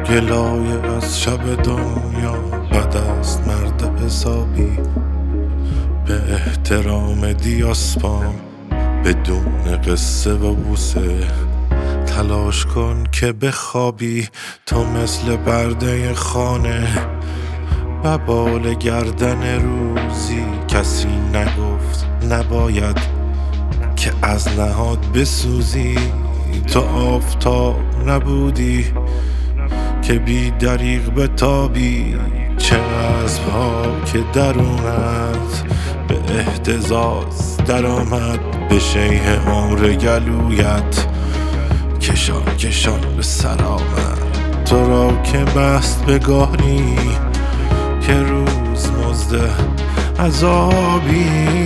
گلایه از شب دنیا بد است مرد حسابی. به احترام دیاسپام بدون قصه و بوسه تلاش کن که بخوابی. تو مثل برده خانه و بال گردن روزی. کسی نگفت نباید که از نهاد بسوزی. تو آفتاب نبودی که بی دریغ بتابی. چه اسب‌ها که درونت به اهتزاز در آمد. به شیه عمر گلویت کشان کشان به سر آمد. تو را که بست به گاری که روز مزد عذابی.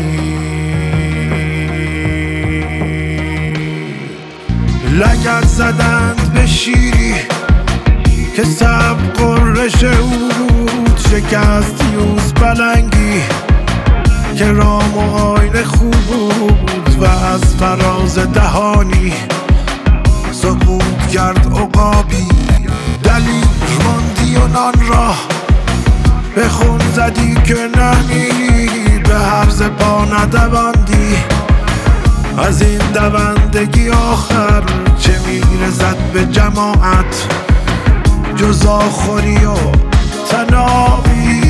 لگد زدند به شیری که سب قرش او بود. شکست یوز پلنگی که رام و آینه خوب بود و از فراز دهانی سکوت کرد عقابی. دلیل ماندی و نان را به خون زدی که نمیری. به هرز پا ندواندی از این دوندگی آخر. چه میرسد به جماعت جز آخوری و تنابی.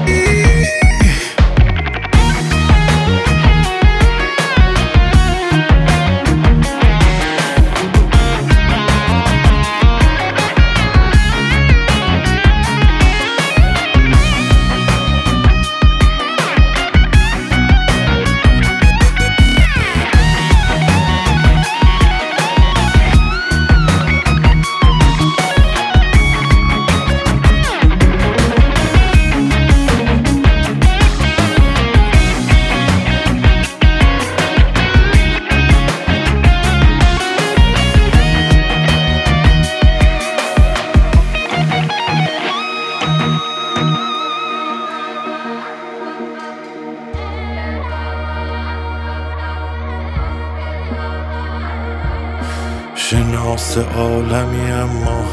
شناس عالمی اما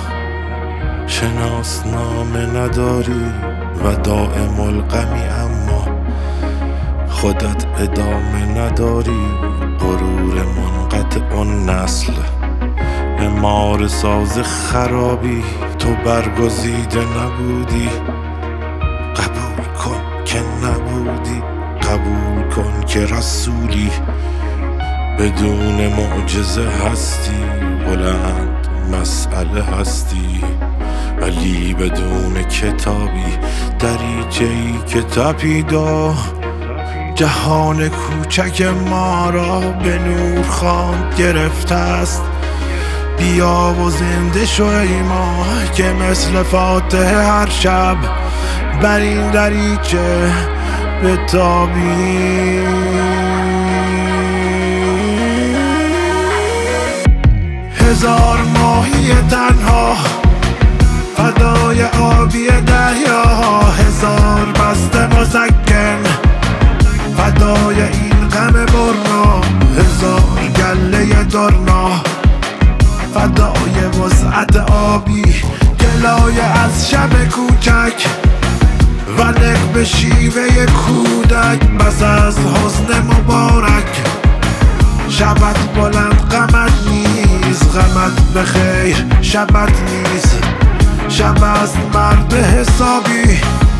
شناسنامه نداری و دائم الغمی اما خودت ادامه نداری. غرور منقطع النسل معمار ساز خرابی. تو برگزیده نبودی قبول کن که نبودی. قبول کن که رسولی بدون معجزه هستی. بلند مسئله هستی ولی بدون کتابی. دریچه‌ای که تپیدا جهان کوچک ما را به نور خواند گرفته است. بیا و زنده شو ای ما که مثل فاتحه هر شب بر این دریچه بتابی. هزار ماهی تنها فدای آبی دریا. هزار بسته مسکن فدای این غم برنا. هزار گله درنا فدای وسعت آبی. گلایه از شب کوچک و نق به شیوه کودک. بس از حسن مبارک شبت بلند غمت نیست. غمت به خیر شبت نیست. شب است مرد حسابی.